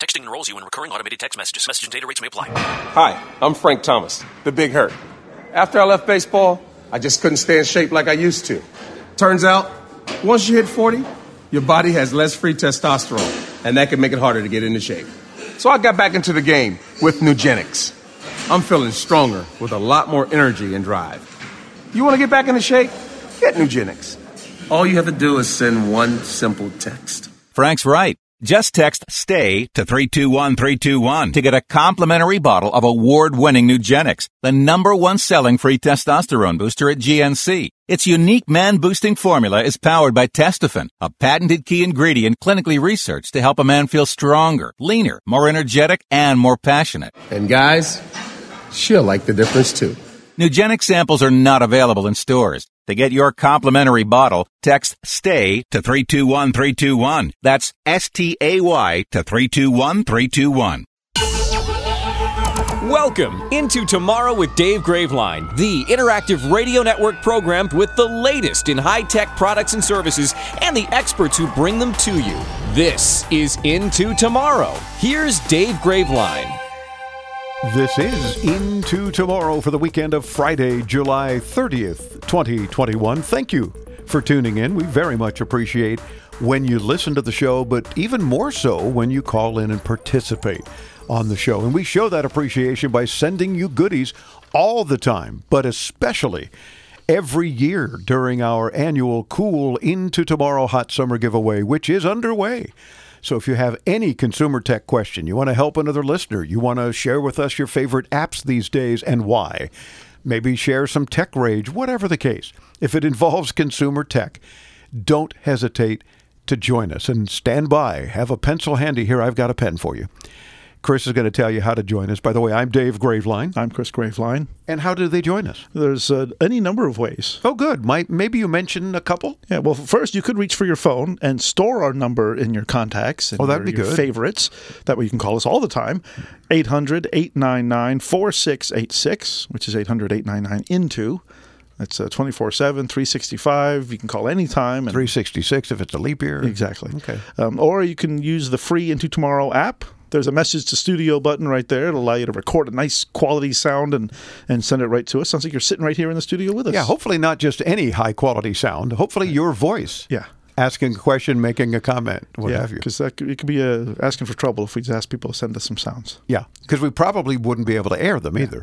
Texting enrolls you in recurring automated text messages. Message and data rates may apply. Hi, I'm Frank Thomas, the Big Hurt. After I left baseball, I just couldn't stay in shape like I used to. Turns out, once you hit 40, your body has less free testosterone, and that can make it harder to get into shape. So I got back into the game with Nugenix. I'm feeling stronger with a lot more energy and drive. You want to get back into shape? Get Nugenix. All you have to do is send one simple text. Frank's right. Just text STAY to 321321 to get a complimentary bottle of award-winning Nugenix, the #1 selling free testosterone booster at GNC. Its unique man-boosting formula is powered by Testofen, a patented key ingredient clinically researched to help a man feel stronger, leaner, more energetic, and more passionate. And guys, she'll like the difference too. Nugenix samples are not available in stores. To get your complimentary bottle, text STAY to 321321. That's STAY to 321321. Welcome into Tomorrow with Dave Graveline, the interactive radio network program with the latest in high-tech products and services and the experts who bring them to you. This is Into Tomorrow. Here's Dave Graveline. This is Into Tomorrow for the weekend of Friday, July 30th, 2021. Thank you for tuning in. We very much appreciate when you listen to the show, but even more so when you call in and participate on the show. And we show that appreciation by sending you goodies all the time, but especially every year during our annual Cool Into Tomorrow Hot Summer Giveaway, which is underway. So if you have any consumer tech question, you want to help another listener, you want to share with us your favorite apps these days and why, maybe share some tech rage, whatever the case. If it involves consumer tech, don't hesitate to join us. And stand by. Have a pencil handy here. I've got a pen for you. Chris is going to tell you how to join us. By the way, I'm Dave Graveline. I'm Chris Graveline. And how do they join us? There's any number of ways. Oh, good. Maybe you mentioned a couple? Yeah, well, first, you could reach for your phone and store our number in your contacts and that'd be your good. Favorites. That way you can call us all the time. 800-899-4686, which is 800-899-INTO. That's 24/7, 365. You can call anytime. 366 if it's a leap year. Exactly. Okay. Or you can use the free Into Tomorrow app. There's a message to studio button right there. It'll allow you to record a nice quality sound and send it right to us. Sounds like you're sitting right here in the studio with us. Yeah, hopefully not just any high quality sound. Hopefully your voice. Yeah. Asking a question, making a comment, what have you. Because it could be asking for trouble if we just ask people to send us some sounds. Yeah, because we probably wouldn't be able to air them either.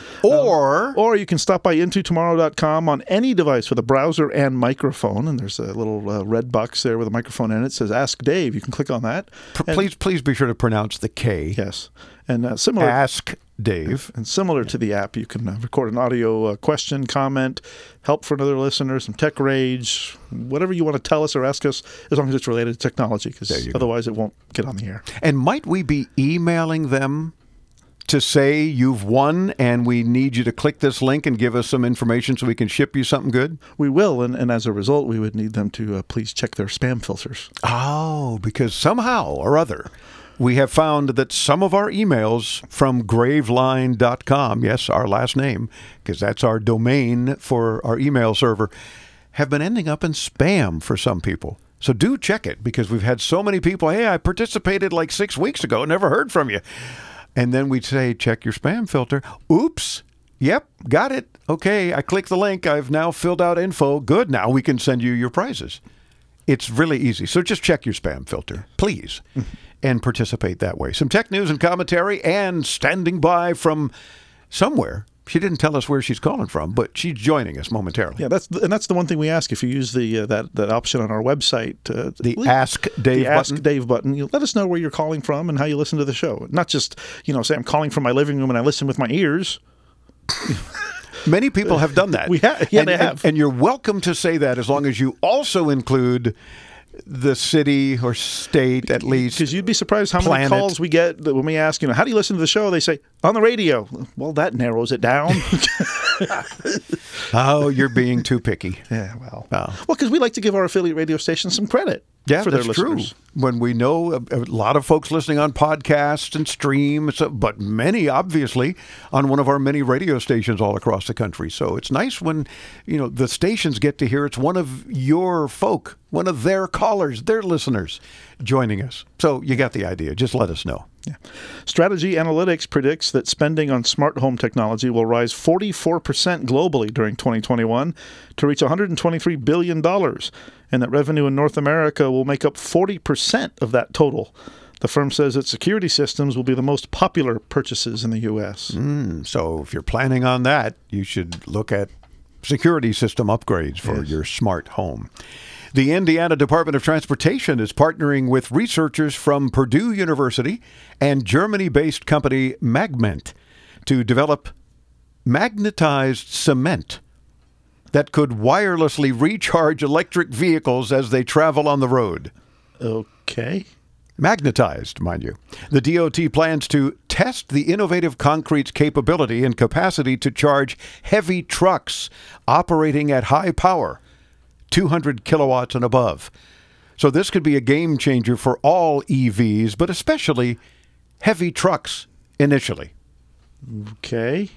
Or you can stop by intotomorrow.com on any device with a browser and microphone, and there's a little red box there with a microphone in it. It says Ask Dave. You can click on that. Please be sure to pronounce the K. Yes. And similar. Ask Dave. And similar to the app, you can record an audio question, comment, help for another listener, some tech rage, whatever you want to tell us or ask us, as long as it's related to technology, because otherwise it won't get on the air. And might we be emailing them to say you've won and we need you to click this link and give us some information so we can ship you something good? We will, and as a result, we would need them to please check their spam filters. Oh, because somehow or other, we have found that some of our emails from graveline.com, yes, our last name, because that's our domain for our email server, have been ending up in spam for some people. So do check it, because we've had so many people, hey, I participated like 6 weeks ago, never heard from you. And then we'd say, check your spam filter. Oops. Yep, got it. Okay, I clicked the link. I've now filled out info. Good, now we can send you your prizes. It's really easy. So just check your spam filter, please. And participate that way. Some tech news and commentary, and standing by from somewhere. She didn't tell us where she's calling from, but she's joining us momentarily. Yeah, that's the one thing we ask. If you use the that option on our website, the Ask Dave button, you let us know where you're calling from and how you listen to the show. Not just say I'm calling from my living room and I listen with my ears. Many people have done that. They have. And you're welcome to say that as long as you also include the city or state, at least. Because you'd be surprised how many calls we get when we ask, how do you listen to the show? They say, on the radio. Well, that narrows it down. Oh, you're being too picky. Yeah, well, because we like to give our affiliate radio station some credit. Yeah, for their that's true. listeners. When we know a lot of folks listening on podcasts and streams, but many obviously on one of our many radio stations all across the country. So it's nice when, the stations get to hear it's one of your folk, one of their callers, their listeners joining us. So you got the idea. Just let us know. Yeah. Strategy Analytics predicts that spending on smart home technology will rise 44% globally during 2021 to reach $123 billion, and that revenue in North America will make up 40% of that total. The firm says that security systems will be the most popular purchases in the U.S. So if you're planning on that, you should look at security system upgrades for your smart home. The Indiana Department of Transportation is partnering with researchers from Purdue University and Germany-based company Magment to develop magnetized cement that could wirelessly recharge electric vehicles as they travel on the road. Okay. Magnetized, mind you. The DOT plans to test the innovative concrete's capability and capacity to charge heavy trucks operating at high power, 200 kilowatts and above. So this could be a game changer for all EVs, but especially heavy trucks initially. Okay.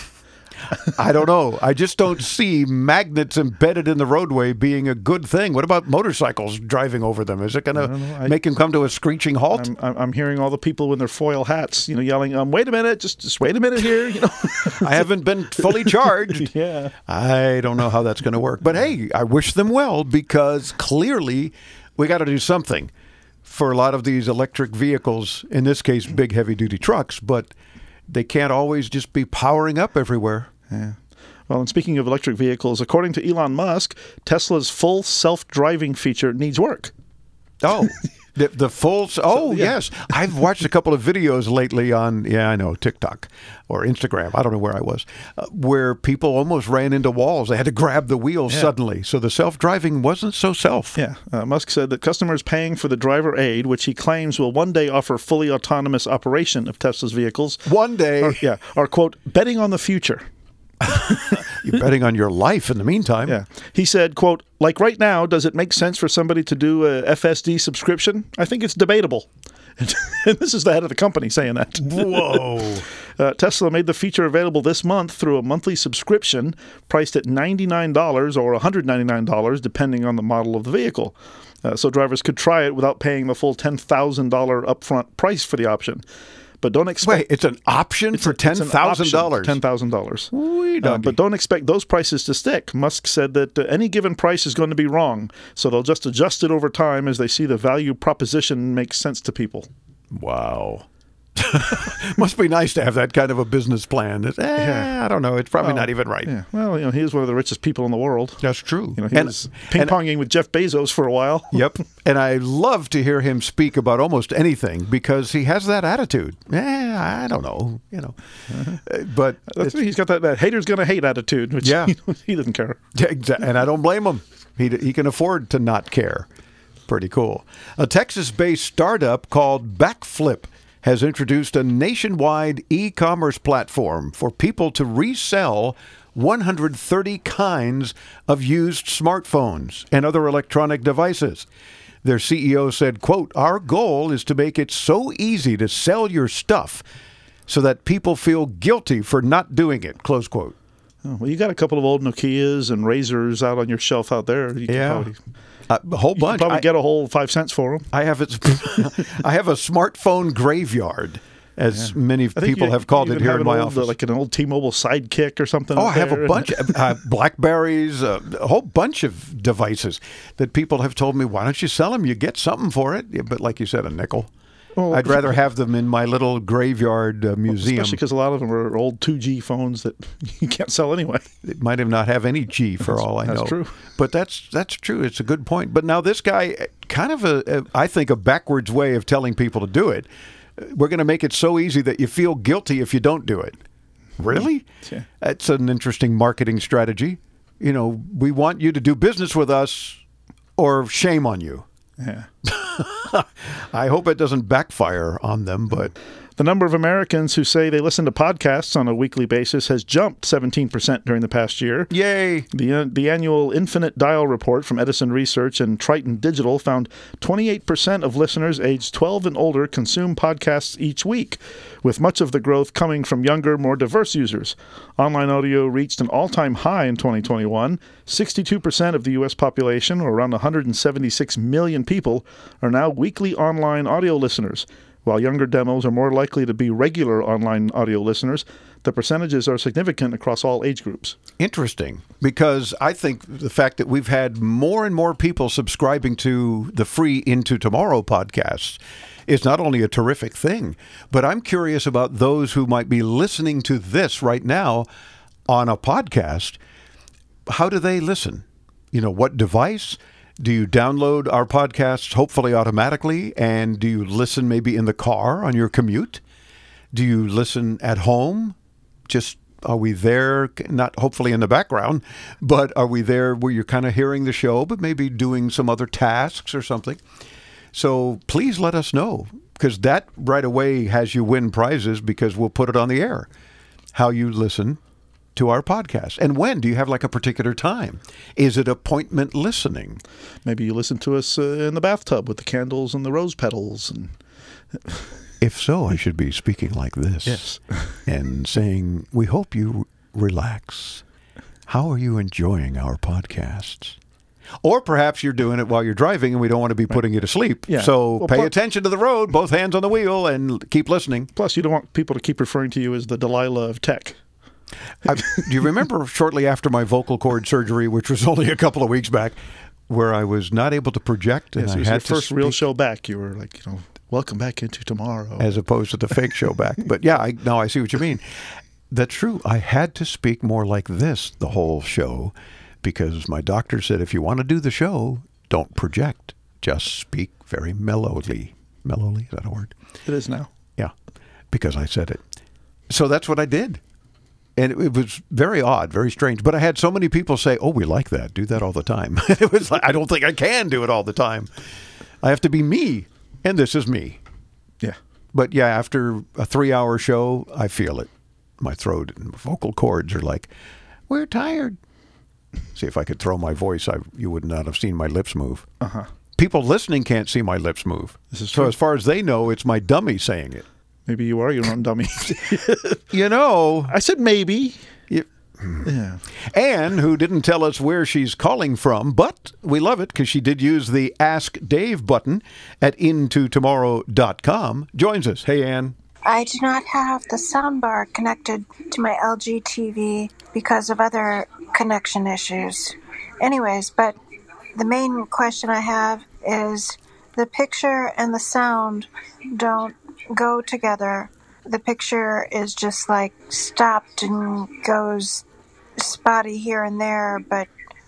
I don't know. I just don't see magnets embedded in the roadway being a good thing. What about motorcycles driving over them? Is it going to make them come to a screeching halt? I'm hearing all the people in their foil hats, yelling, wait a minute, just wait a minute here. I haven't been fully charged. Yeah. I don't know how that's going to work. But hey, I wish them well, because clearly we got to do something for a lot of these electric vehicles, in this case, big heavy-duty trucks, but they can't always just be powering up everywhere. Yeah. Well, and speaking of electric vehicles, according to Elon Musk, Tesla's full self-driving feature needs work. Oh, the full... Yes. I've watched a couple of videos lately on, TikTok or Instagram. I don't know where I was, where people almost ran into walls. They had to grab the wheels suddenly. So the self-driving wasn't so self. Yeah. Musk said that customers paying for the driver aid, which he claims will one day offer fully autonomous operation of Tesla's vehicles. One day. Are, quote, betting on the future. You're betting on your life in the meantime. Yeah. He said, quote, like right now, does it make sense for somebody to do a FSD subscription? I think it's debatable. And this is the head of the company saying that. Whoa. Tesla made the feature available this month through a monthly subscription priced at $99 or $199, depending on the model of the vehicle. So drivers could try it without paying the full $10,000 upfront price for the option. But don't expect... Wait, it's an option for $10,000? $10,000. But don't expect those prices to stick. Musk said that any given price is going to be wrong, so they'll just adjust it over time as they see the value proposition makes sense to people. Wow. Must be nice to have that kind of a business plan. I don't know. It's probably not even right. Yeah. Well, he is one of the richest people in the world. That's true. He was ping-ponging with Jeff Bezos for a while. Yep. And I love to hear him speak about almost anything because he has that attitude. I don't know. But he's got that haters gonna hate attitude, which he doesn't care. And I don't blame him. He can afford to not care. Pretty cool. A Texas-based startup called Backflip has introduced a nationwide e-commerce platform for people to resell 130 kinds of used smartphones and other electronic devices. Their CEO said, quote, "Our goal is to make it so easy to sell your stuff so that people feel guilty for not doing it," close quote. Oh, well, you got a couple of old Nokias and Razors out on your shelf out there. You can probably... a whole bunch. Probably get a whole 5 cents for them. I have a smartphone graveyard, as many people have called it here in my office. Like an old T-Mobile Sidekick or something. Oh, I have a bunch of Blackberries, a whole bunch of devices that people have told me, why don't you sell them? You get something for it. Yeah, but like you said, a nickel. Oh, I'd rather have them in my little graveyard museum. Especially because a lot of them are old 2G phones that you can't sell anyway. It might not have any G for all I know. That's true. But that's true. It's a good point. But now this guy, kind of I think a backwards way of telling people to do it. We're going to make it so easy that you feel guilty if you don't do it. Really? Yeah. That's an interesting marketing strategy. We want you to do business with us or shame on you. Yeah. I hope it doesn't backfire on them, but... The number of Americans who say they listen to podcasts on a weekly basis has jumped 17% during the past year. Yay! The annual Infinite Dial report from Edison Research and Triton Digital found 28% of listeners aged 12 and older consume podcasts each week, with much of the growth coming from younger, more diverse users. Online audio reached an all-time high in 2021. 62% of the U.S. population, or around 176 million people, are now weekly online audio listeners. While younger demos are more likely to be regular online audio listeners, the percentages are significant across all age groups. Interesting, because I think the fact that we've had more and more people subscribing to the free Into Tomorrow podcasts is not only a terrific thing, but I'm curious about those who might be listening to this right now on a podcast. How do they listen? You know, what device? Do you download our podcasts hopefully automatically? And do you listen maybe in the car on your commute? Do you listen at home? Just, are we there, not hopefully in the background, but are we there where you're kind of hearing the show, but maybe doing some other tasks or something? So please let us know, because that right away has you win prizes, because we'll put it on the air, how you listen to our podcast. And when? Do you have like a particular time? Is it appointment listening? Maybe you listen to us in the bathtub with the candles and the rose petals. And if so, I should be speaking like this. Yes. And saying, we hope you relax. How are you enjoying our podcasts? Or perhaps you're doing it while you're driving and we don't want to be putting you to sleep. Yeah. So Well, pay attention to the road, both hands on the wheel, and keep listening. Plus, you don't want people to keep referring to you as the Delilah of tech. Do you remember shortly after my vocal cord surgery, which was only a couple of weeks back, where I was not able to project, and Yes, I it was had your to first speak, real show back. You were like, welcome back Into Tomorrow. as opposed to the fake show back. But yeah, now I see what you mean. That's true. I had to speak more like this the whole show, because my doctor said, if you want to do the show, don't project. Just speak very mellowly. Mellowly, is that a word? It is now. Yeah, because I said it. So that's what I did. And it was very odd, very strange. But I had so many people say, oh, we like that. Do that all the time. It was like, I don't think I can do it all the time. I have to be me. And this is me. Yeah. But yeah, after a 3-hour show, I feel it. My throat and vocal cords are like, we're tired. See, if I could throw my voice, you would not have seen my lips move. Uh-huh. People listening can't see my lips move. This is so true. as far as they know, it's my dummy saying it. Maybe you are your own dummy. You know. I said maybe. You, Yeah. Anne, who didn't tell us where she's calling from, but we love it because she did use the Ask Dave button at intotomorrow.com, joins us. Hey, Anne. I do not have the soundbar connected to my LG TV because of other connection issues. Anyways, but the main question I have is the picture and the sound don't go together. The picture is just like stopped and goes spotty here and there, but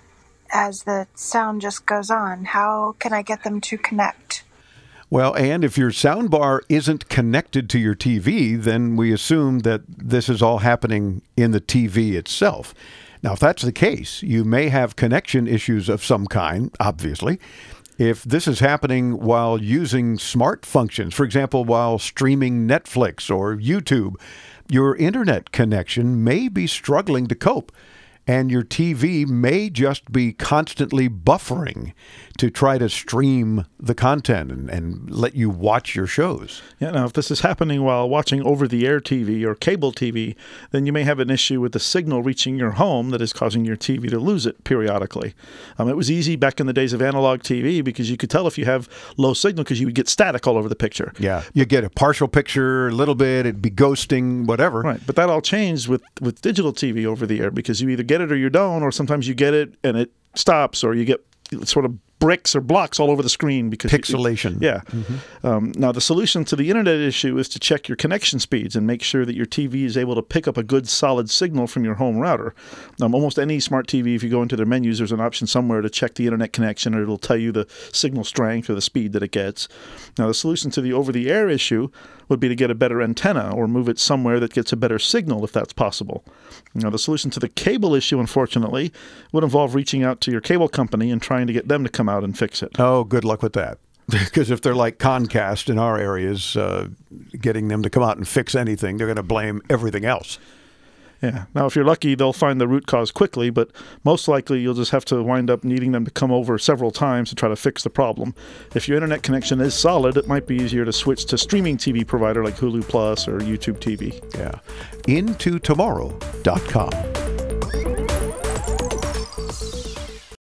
as the sound just goes on, how can I get them to connect? Well, and if your soundbar isn't connected to your TV, then we assume that this is all happening in the TV itself. Now, if that's the case, you may have connection issues of some kind, obviously. If this is happening while using smart functions, for example, while streaming Netflix or YouTube, your internet connection may be struggling to cope, and your TV may just be constantly buffering to try to stream the content and let you watch your shows. Yeah, now if this is happening while watching over-the-air TV or cable TV, then you may have an issue with the signal reaching your home that is causing your TV to lose it periodically. It was easy back in the days of analog TV because you could tell if you have low signal because you would get static all over the picture. Yeah, you get a partial picture, a little bit, it'd be ghosting, whatever. Right, but that all changed with digital TV over the air because you either get it or you don't, or sometimes you get it and it stops, or you get sort of bricks or blocks all over the screen because pixelation. Yeah. Mm-hmm. Now the solution to the internet issue is to check your connection speeds and make sure that your TV is able to pick up a good solid signal from your home router. Almost any smart TV, if you go into their menus, there's an option somewhere to check the internet connection, or it'll tell you the signal strength or the speed that it gets. Now the solution to the over-the-air issue would be to get a better antenna or move it somewhere that gets a better signal if that's possible. Now the solution to the cable issue, unfortunately, would involve reaching out to your cable company and trying to get them to come out and fix it. Oh, good luck with that. Because if they're like Comcast in our areas, getting them to come out and fix anything, they're going to blame everything else. Yeah. Now, if you're lucky, they'll find the root cause quickly, but most likely you'll just have to wind up needing them to come over several times to try to fix the problem. If your internet connection is solid, it might be easier to switch to streaming TV provider like Hulu Plus or YouTube TV. Yeah. IntoTomorrow.com.